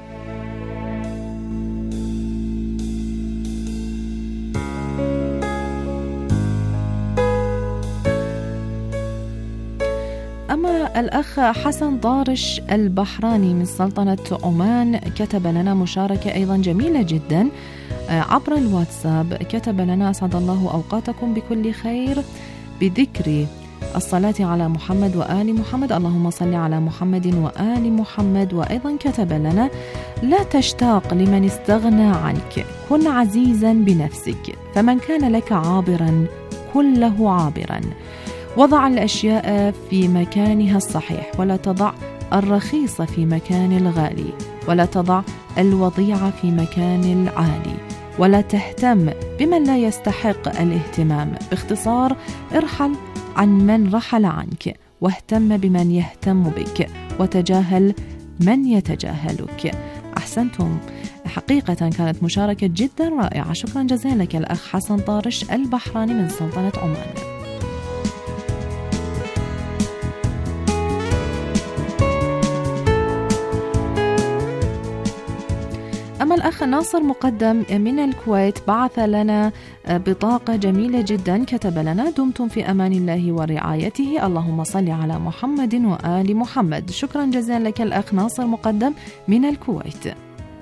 أما الأخ حسن طارش البحراني من سلطنة عمان كتب لنا مشاركة أيضا جميلة جدا عبر الواتساب. كتب لنا: أسعد الله أوقاتكم بكل خير بذكر الصلاة على محمد وآل محمد، اللهم صل على محمد وآل محمد. وأيضا كتب لنا: لا تشتاق لمن استغنى عنك، كن عزيزا بنفسك، فمن كان لك عابرا كن له عابرا، وضع الأشياء في مكانها الصحيح، ولا تضع الرخيص في مكان الغالي، ولا تضع الوضيع في مكان العالي، ولا تهتم بمن لا يستحق الاهتمام. باختصار، ارحل عن من رحل عنك، واهتم بمن يهتم بك، وتجاهل من يتجاهلك. أحسنتم، حقيقة كانت مشاركة جدا رائعة. شكرا جزيلا لك الأخ حسن طارش البحراني من سلطنة عمان. أما الأخ ناصر مقدم من الكويت بعث لنا بطاقة جميلة جدا. كتب لنا: دمتم في أمان الله ورعايته، اللهم صل على محمد وآل محمد. شكرا جزيلا لك الأخ ناصر مقدم من الكويت.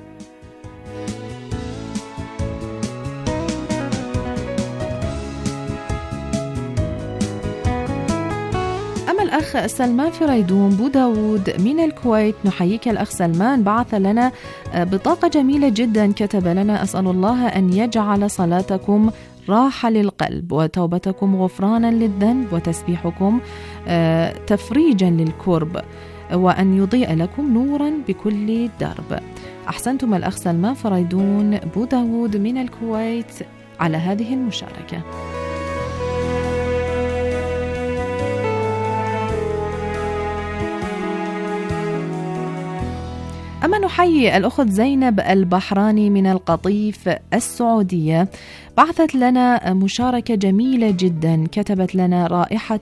الأخ سلمان فريدون بوداود من الكويت، نحييك الأخ سلمان، بعث لنا بطاقة جميلة جدا. كتب لنا: أسأل الله أن يجعل صلاتكم راحة للقلب، وتوبتكم غفرانا للذنب، وتسبيحكم تفريجا للكرب، وأن يضيء لكم نورا بكل درب. أحسنتم الأخ سلمان فريدون بوداود من الكويت على هذه المشاركة. أما نحيي الأخت زينب البحراني من القطيف السعودية، بعثت لنا مشاركة جميلة جدا. كتبت لنا: رائحة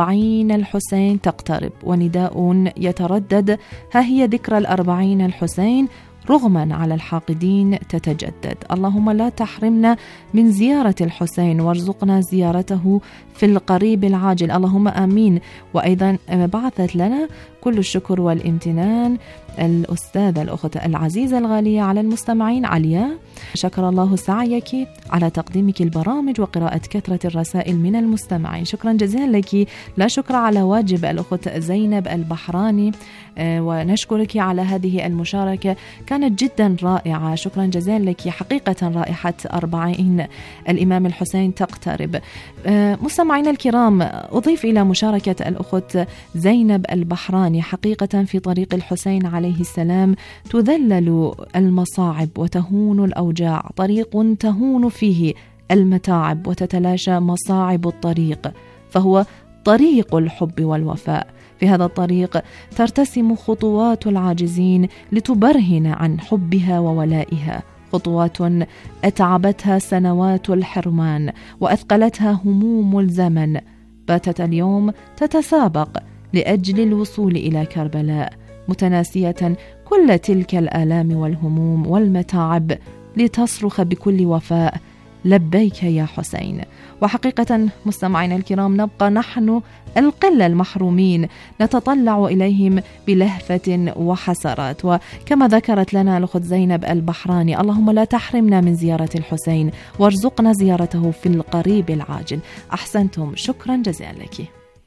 40 الحسين تقترب، ونداء يتردد، ها هي ذكرى 40 الحسين رغما على الحاقدين تتجدد، اللهم لا تحرمنا من زيارة الحسين، وارزقنا زيارته في القريب العاجل، اللهم آمين. وأيضا بعثت لنا كل الشكر والامتنان الأستاذة الأخت العزيزة الغالية على المستمعين عليا، شكر الله سعيك على تقديمك البرامج وقراءة كثرة الرسائل من المستمعين. شكرا جزيلا لك، لا شكر على واجب الأخت زينب البحراني، ونشكرك على هذه المشاركة، كانت جدا رائعة. شكرا جزيلا لك، حقيقة رائحة 40 الإمام الحسين تقترب. مستمعينا الكرام، أضيف إلى مشاركة الأخت زينب البحراني، حقيقة في طريق الحسين عليه السلام تذلل المصاعب وتهون الأوجاع، طريق تهون فيه المتاعب وتتلاشى مصاعب الطريق، فهو طريق الحب والوفاء. في هذا الطريق ترتسم خطوات العاجزين لتبرهن عن حبها وولائها، خطوات أتعبتها سنوات الحرمان وأثقلتها هموم الزمن، باتت اليوم تتسابق لأجل الوصول إلى كربلاء، متناسية كل تلك الآلام والهموم والمتاعب، لتصرخ بكل وفاء: لبيك يا حسين. وحقيقة مستمعينا الكرام، نبقى نحن القلة المحرومين نتطلع إليهم بلهفة وحسرات. وكما ذكرت لنا الأخت زينب البحراني، اللهم لا تحرمنا من زيارة الحسين، وارزقنا زيارته في القريب العاجل. أحسنتم، شكرا جزيلا لك.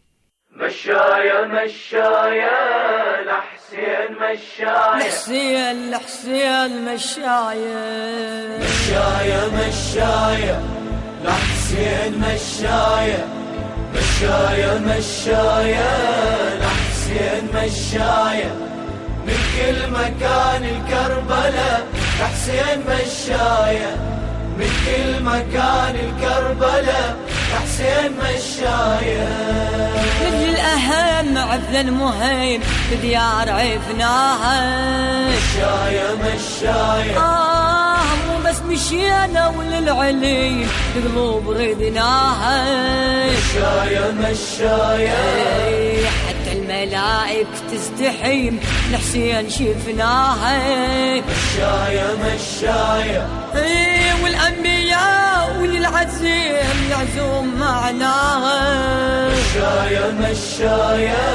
مشايا مشايا لحسين مشايا، حسين لحسين مشايا، مشايا مشايا لحسين مشايا، مشايا مشايا لحسين مشايا، من كل مكان الكربلاء لحسين مشايا، من كل مكان الكربلاء حسين مشايا. مثل الأهم عفن المهيم في ديار عفناها، مشايا مشايا مو بس مشينا وللعلي القلوب ردناها، مشايا مشايا حتى الملائك تستحيم لحسين شفناها، مشايا مشايا والأنبياء وللعلي والعزيم يعزوم معناها. مشاية مشاية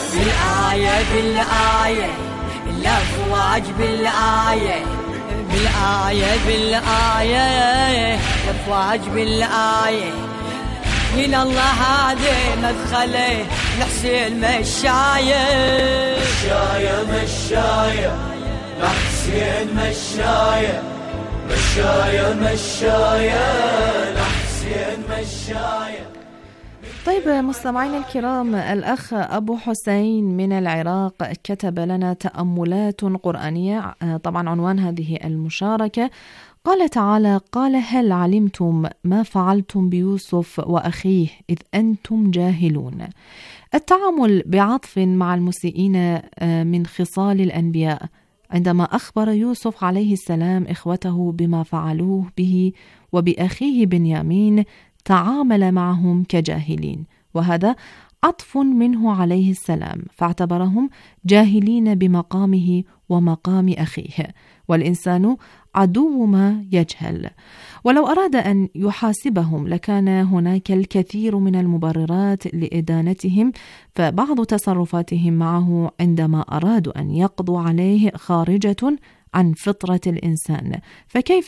بالآية الأفواج بالآية الأفواج بالآية من الله هذه مدخله لحسين مشاية. مشاية لحسين مشاية لحسين مشاية. طيب مستمعينا الكرام، الأخ أبو حسين من العراق كتب لنا تأملات قرآنية. طبعا عنوان هذه المشاركة قال تعالى: قال هل علمتم ما فعلتم بيوسف وأخيه إذ أنتم جاهلون. التعامل بعطف مع المسيئين من خصال الأنبياء. عندما أخبر يوسف عليه السلام إخوته بما فعلوه به وبأخيه بنيامين تعامل معهم كجاهلين، وهذا عطف منه عليه السلام، فاعتبرهم جاهلين بمقامه ومقام أخيه، والإنسان عدو ما يجهل. ولو أراد أن يحاسبهم لكان هناك الكثير من المبررات لإدانتهم، فبعض تصرفاتهم معه عندما أرادوا أن يقضوا عليه خارجة عن فطرة الإنسان، فكيف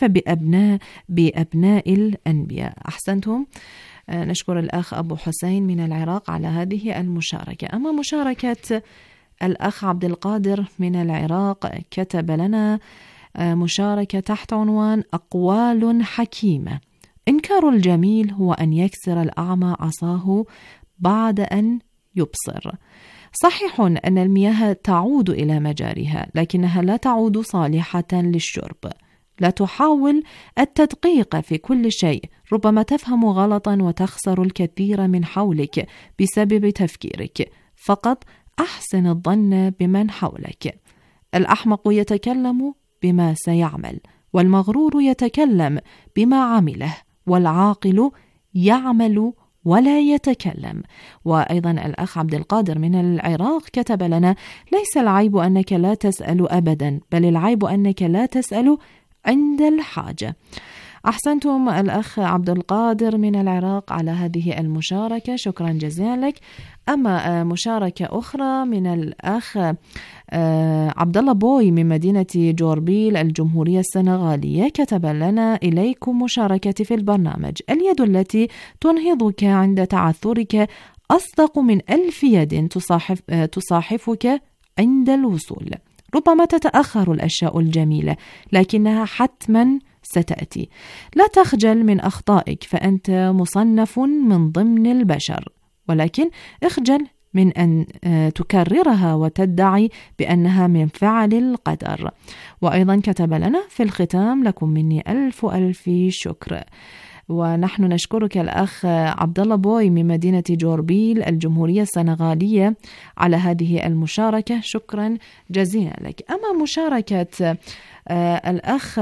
بأبناء الأنبياء؟ أحسنتم. نشكر الأخ أبو حسين من العراق على هذه المشاركة. أما مشاركة الأخ عبد القادر من العراق كتب لنا مشاركة تحت عنوان أقوال حكيمة. إنكار الجميل هو أن يكسر الأعمى عصاه بعد أن يبصر. صحيح أن المياه تعود إلى مجاريها، لكنها لا تعود صالحة للشرب. لا تحاول التدقيق في كل شيء، ربما تفهم غلطا وتخسر الكثير من حولك بسبب تفكيرك. فقط أحسن الظن بمن حولك. الأحمق يتكلم بما سيعمل، والمغرور يتكلم بما عمله، والعاقل يعمل ولا يتكلم. وأيضا الأخ عبد القادر من العراق كتب لنا: ليس العيب أنك لا تسأل أبدا، بل العيب أنك لا تسأل عند الحاجة. أحسنتم الأخ عبد القادر من العراق على هذه المشاركة، شكرا جزيلا لك. أما مشاركة أخرى من الأخ عبد الله بوي من مدينة جوربيل الجمهورية السنغالية كتب لنا: إليكم مشاركتي في البرنامج. اليد التي تنهضك عند تعثرك أصدق من 1000 يد تصاحفك عند الوصول. ربما تتأخر الأشياء الجميلة، لكنها حتما ستأتي. لا تخجل من أخطائك، فأنت مصنف من ضمن البشر، ولكن اخجل من أن تكررها وتدعي بأنها من فعل القدر. وأيضا كتب لنا: في الختام لكم مني ألف شكر. ونحن نشكرك الأخ عبد الله بوي من مدينة جوربيل الجمهورية السنغالية على هذه المشاركة، شكرا جزيلا لك. أما مشاركة الأخ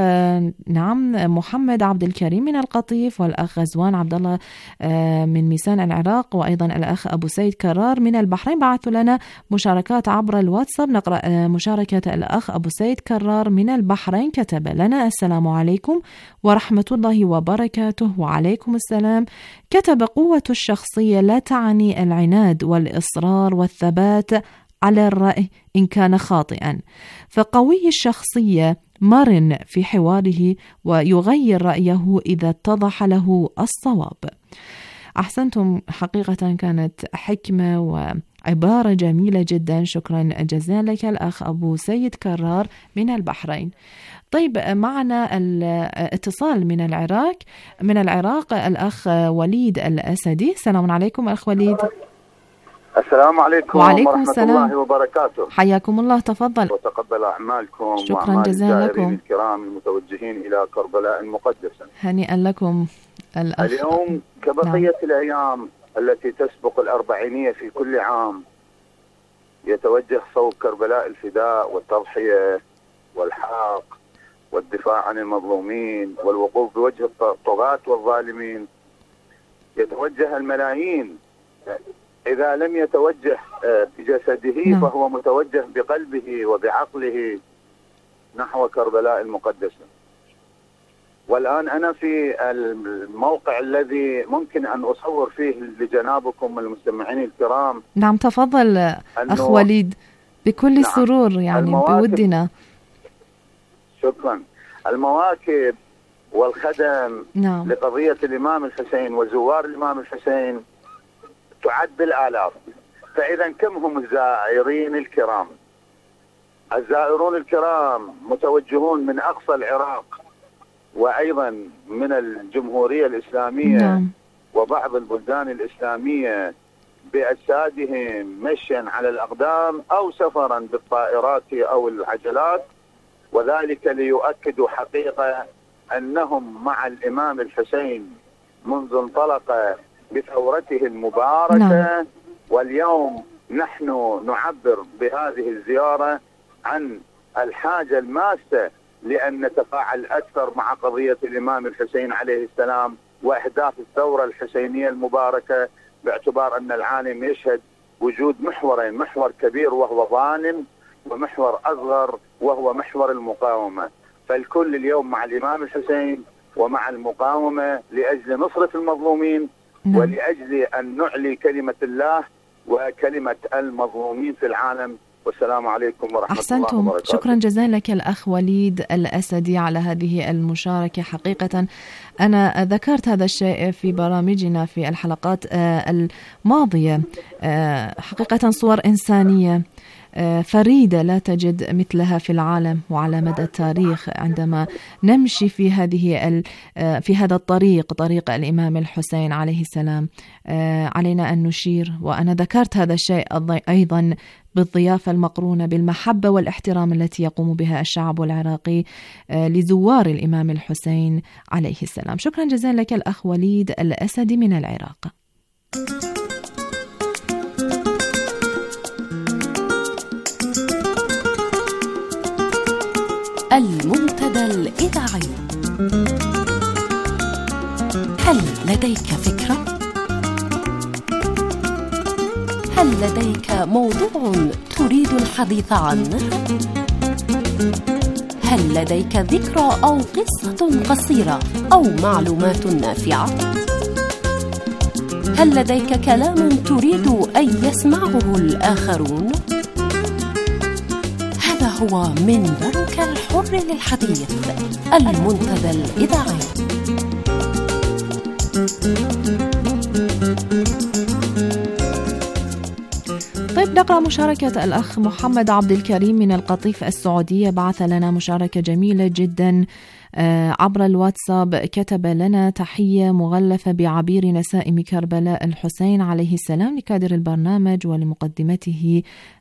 محمد عبد الكريم من القطيف، والأخ غزوان عبد الله من ميسان العراق، وأيضا الأخ أبو سيد كرار من البحرين بعثوا لنا مشاركات عبر الواتساب. نقرأ مشاركة الأخ أبو سيد كرار من البحرين كتب لنا: السلام عليكم ورحمة الله وبركاته. وعليكم السلام. كتب: قوة الشخصية لا تعني العناد والإصرار والثبات على الرأي إن كان خاطئا، فقوي الشخصية مرن في حواره ويغير رأيه إذا اتضح له الصواب. أحسنتم، حقيقة كانت حكمة وعبارة جميلة جدا، شكرا جزيلا لك الأخ أبو سيد كرار من البحرين. طيب معنا الاتصال من العراق الأخ وليد الأسدي. السلام عليكم أخ وليد. السلام عليكم ورحمة الله وبركاته. حياكم الله، تفضل. وتقبل أعمالكم. شكرا جزيلا لكم الكرام المتوجهين إلى كربلاء المقدسة. هنيئا لكم الأخ. اليوم كبقية الأيام التي تسبق الأربعينية في كل عام يتوجه صوب كربلاء الفداء والتضحية والحق والدفاع عن المظلومين والوقوف بوجه الطغاة والظالمين. يتوجه الملايين، إذا لم يتوجه بجسده فهو متوجه بقلبه وبعقله نحو كربلاء المقدسة. والآن أنا في الموقع الذي ممكن أن أصور فيه لجنابكم المستمعين الكرام. نعم تفضل أخ وليد بكل سرور، يعني بودنا. شكرا. المواكب والخدم نعم. لقضية الإمام الحسين وزوار الإمام الحسين تعد بالآلاف. فإذا كم هم الزائرين الكرام؟ الزائرون الكرام متوجهون من أقصى العراق وأيضا من الجمهورية الإسلامية نعم. وبعض البلدان الإسلامية بأجسادهم مشيا على الأقدام أو سفرا بالطائرات أو العجلات، وذلك ليؤكدوا حقيقة أنهم مع الإمام الحسين منذ انطلق بثورته المباركة. نعم. واليوم نحن نعبر بهذه الزيارة عن الحاجة الماسة لأن نتفاعل أكثر مع قضية الإمام الحسين عليه السلام وأهداف الثورة الحسينية المباركة، باعتبار أن العالم يشهد وجود محورين، محور كبير وهو ظالم ومحور أصغر وهو محور المقاومة. فالكل اليوم مع الإمام الحسين ومع المقاومة لأجل نصرة المظلومين ولأجل أن نعلي كلمة الله وكلمة المظلومين في العالم. والسلام عليكم ورحمة الله وبركاته. شكرا جزيلا لك الأخ وليد الأسدي على هذه المشاركة. حقيقة أنا ذكرت هذا الشيء في برامجنا في الحلقات الماضية، حقيقة صور إنسانية فريدة لا تجد مثلها في العالم وعلى مدى التاريخ. عندما نمشي في هذا الطريق، طريق الإمام الحسين عليه السلام، علينا أن نشير، وأنا ذكرت هذا الشيء أيضا بالضيافة المقرونة بالمحبة والاحترام التي يقوم بها الشعب العراقي لزوار الإمام الحسين عليه السلام. شكرا جزيلا لك الأخ وليد الأسدي من العراق. المنتدى الإذاعي. هل لديك فكرة؟ هل لديك موضوع تريد الحديث عنه؟ هل لديك ذكرى أو قصة قصيرة أو معلومات نافعة؟ هل لديك كلام تريد أن يسمعه الآخرون؟ هذا هو منبرك الحر للحديث، المنتدى الإذاعي. طيب نقرأ مشاركة الأخ محمد عبد الكريم من القطيف السعودية. بعث لنا مشاركة جميلة جدا عبر الواتساب. كتب لنا: تحية مغلفة بعبير نسائم كربلاء الحسين عليه السلام لكادر البرنامج ولمقدمته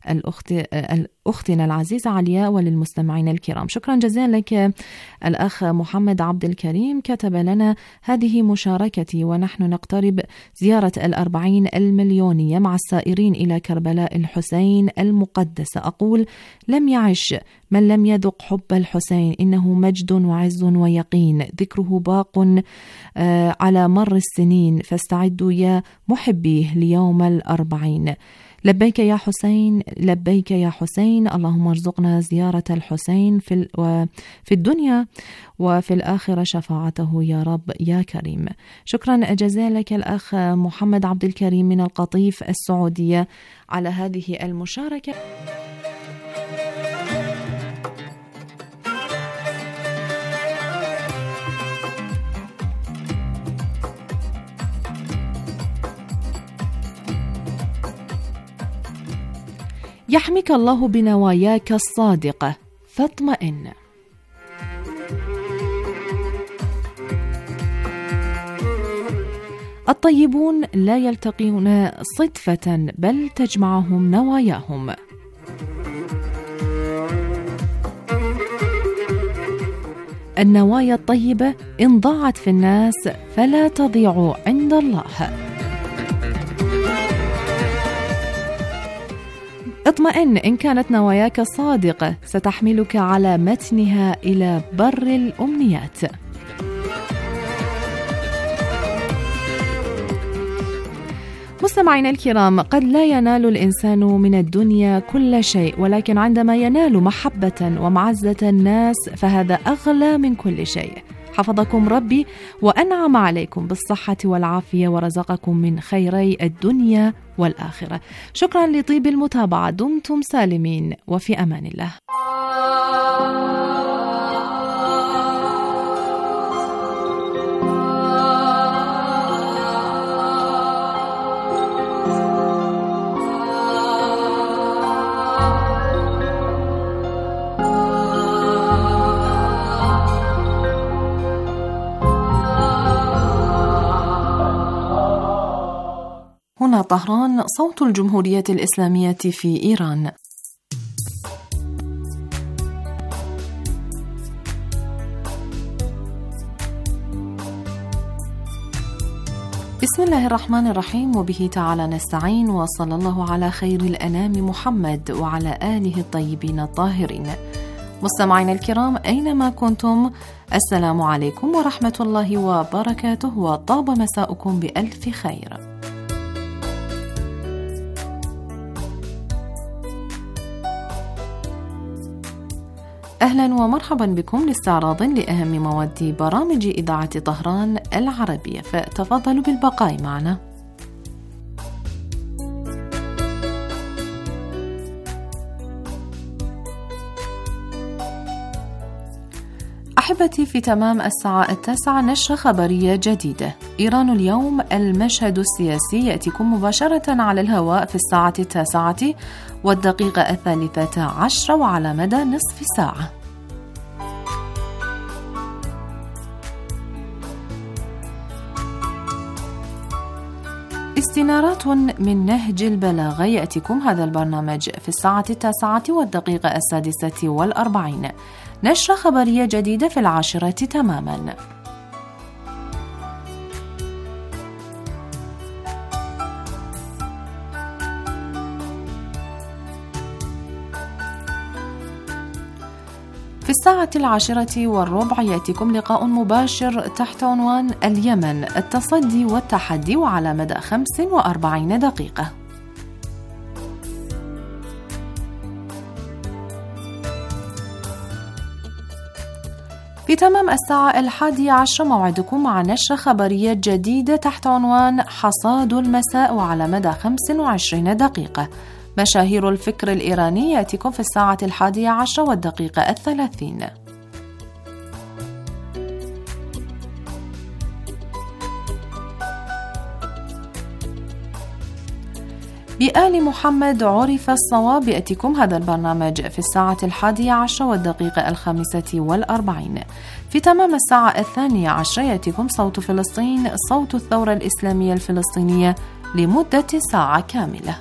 أختنا العزيزة علياء وللمستمعين الكرام. شكرا جزيلا لك الأخ محمد عبد الكريم. كتب لنا: هذه مشاركتي ونحن نقترب زيارة 40 المليونية مع السائرين إلى كربلاء الحسين المقدسة. أقول: لم يعش من لم يذق حب الحسين، إنه مجد وعز ويقين، ذكره باق على مر السنين، فاستعدوا يا محبيه ليوم 40. لبيك يا حسين، لبيك يا حسين، اللهم ارزقنا زيارة الحسين في الدنيا وفي الآخرة شفاعته يا رب يا كريم. شكرا جزيلا لك الأخ محمد عبد الكريم من القطيف السعودية على هذه المشاركة. يحميك الله بنواياك الصادقة فاطمئن. الطيبون لا يلتقون صدفة بل تجمعهم نواياهم. النوايا الطيبة إن ضاعت في الناس فلا تضيع عند الله. اطمئن، إن كانت نواياك صادقة ستحملك على متنها إلى بر الأمنيات. مستمعينا الكرام، قد لا ينال الإنسان من الدنيا كل شيء، ولكن عندما ينال محبة ومعزة الناس فهذا أغلى من كل شيء. حفظكم ربي وأنعم عليكم بالصحة والعافية ورزقكم من خيري الدنيا والآخرة. شكرا لطيب المتابعة، دمتم سالمين وفي أمان الله. هنا طهران، صوت الجمهورية الإسلامية في إيران. بسم الله الرحمن الرحيم، وبه تعالى نستعين، وصلى الله على خير الأنام محمد وعلى آله الطيبين الطاهرين. مستمعينا الكرام أينما كنتم، السلام عليكم ورحمة الله وبركاته، وطاب مساؤكم بألف خير. أهلا ومرحبا بكم لاستعراض لأهم مواد برامج إذاعة طهران العربية، فتفضلوا بالبقاء معنا. أحبتي، في تمام الساعة 9 نشرة خبرية جديدة. إيران اليوم، المشهد السياسي، يأتيكم مباشرة على الهواء في الساعة 9:13 وعلى مدى نصف ساعة. استنارات من نهج البلاغة، يأتيكم هذا البرنامج في الساعة 9:46. نشرة خبرية جديدة في 10 تماما. في الساعة 10:15 يأتيكم لقاء مباشر تحت عنوان اليمن، التصدي والتحدي، وعلى مدى 45 دقيقة. في تمام الساعة 11 موعدكم مع نشرة خبرية جديدة تحت عنوان حصاد المساء، وعلى مدى 25 دقيقة. مشاهير الفكر الإيراني يأتيكم في الساعة 11:30. بآل محمد عرف الصواب، يأتيكم هذا البرنامج في الساعة 11:45. في تمام الساعة 12 يأتيكم صوت فلسطين، صوت الثورة الإسلامية الفلسطينية، لمدة ساعة كاملة.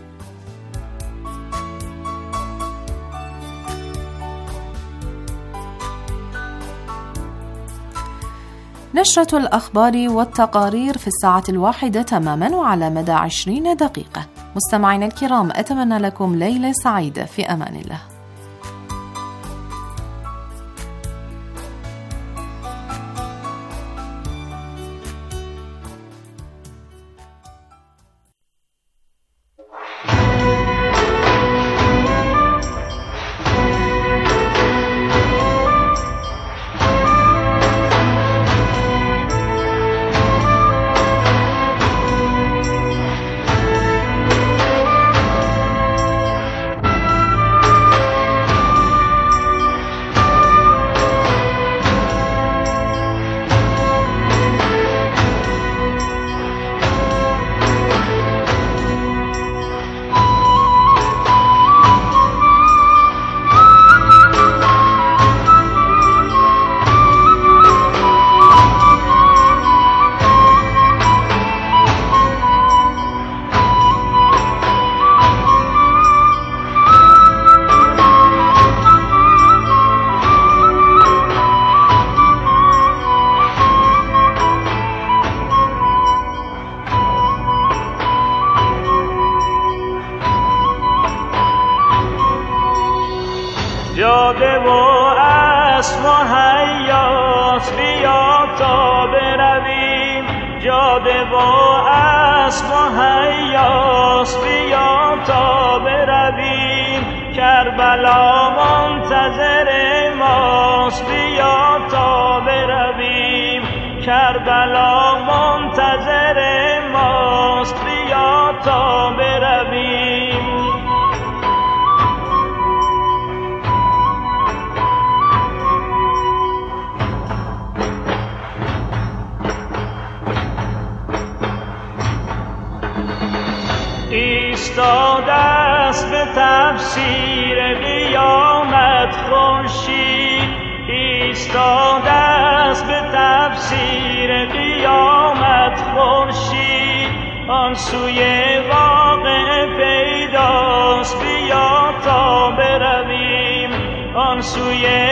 نشرة الأخبار والتقارير في الساعة 1 تماما وعلى مدى 20 دقيقة. مستمعينا الكرام، أتمنى لكم ليلة سعيدة، في أمان الله. جاده و اسب و حیات بیا تا برویم، جاده و اسب و حیات بیا تا برویم، کربلا منتظر ماست بیا تا برویم. کربلا منتظر ماست، بیا تا برویم. ایستاده است به تفسیر قیامت خورشید، ایستاده است به تفسیر قیامت خورشید، آن سوی واقع پیداست، بیا تا برویم، آن سوی